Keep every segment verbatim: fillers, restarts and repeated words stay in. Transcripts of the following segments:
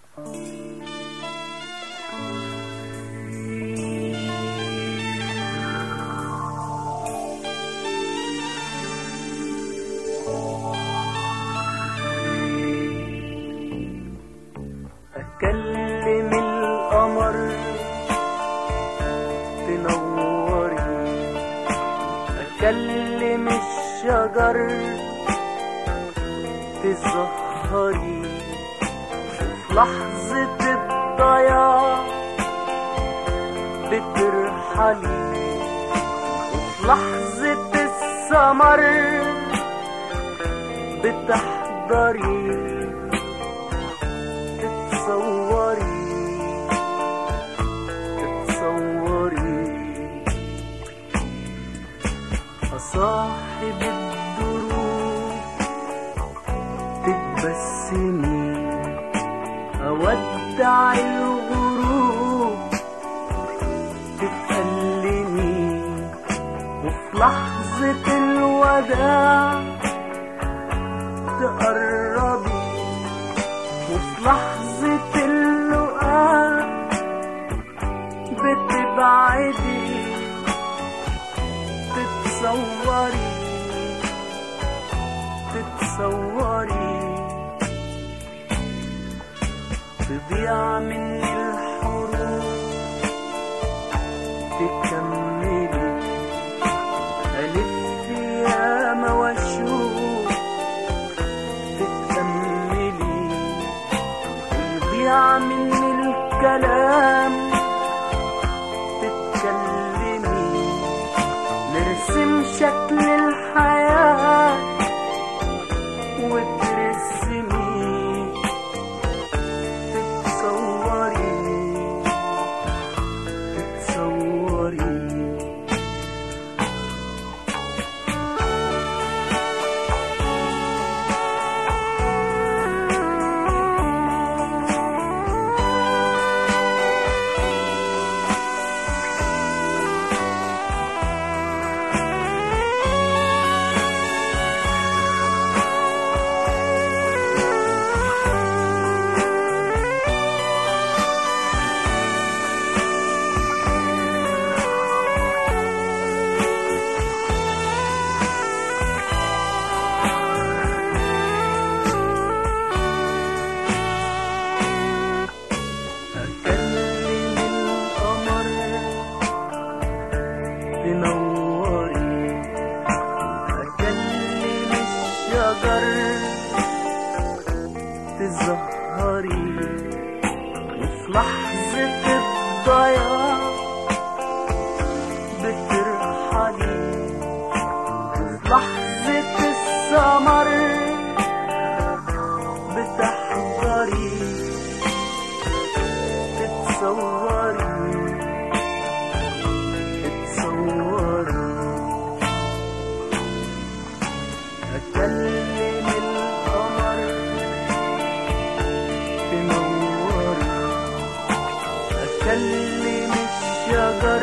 أكلم القمر تنوري، أكلم الشجر تزهري، وفي لحظة الضياع بترحلي، وفي لحظة السمر بتحضري، تتصوري تتصوري أصاحب الدروب تتبسمي، أودع الغروب تتألمي، وفي لحظة الوداع تقربي، وفي لحظة اللقاء بتبعدي، تتصوري تتصوري تضيع مني الحروف تكملي، ألف ياما واشوف تتأملي، يضيع مني الكلام تتكلمي، نرسم شكل الحياة وترسمي، تتصوري تتصوري تنوري، أكلم الشجر تزهري، وفي لحظة الضياع بترحلي، وفي لحظة السمر بتحضري، تتصوري أكلم القمر تنوري، أكلم الشجر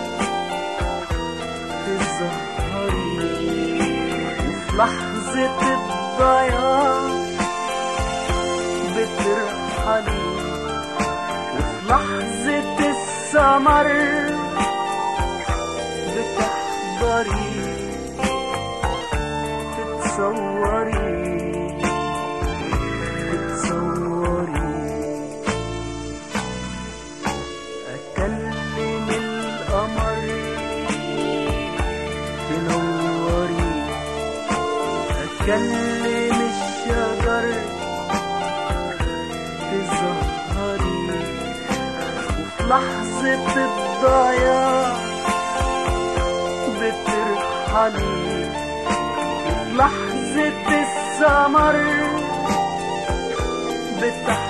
تزهري، وفي لحظة الضياع بترحلي، وفي لحظة السمر بتحضري، تتصوري تتصوري أكلم القمر تنوري، أكلم الشجر تزهري، وفي لحظة الضياع بترحلي، لحظة السمر بتحضري.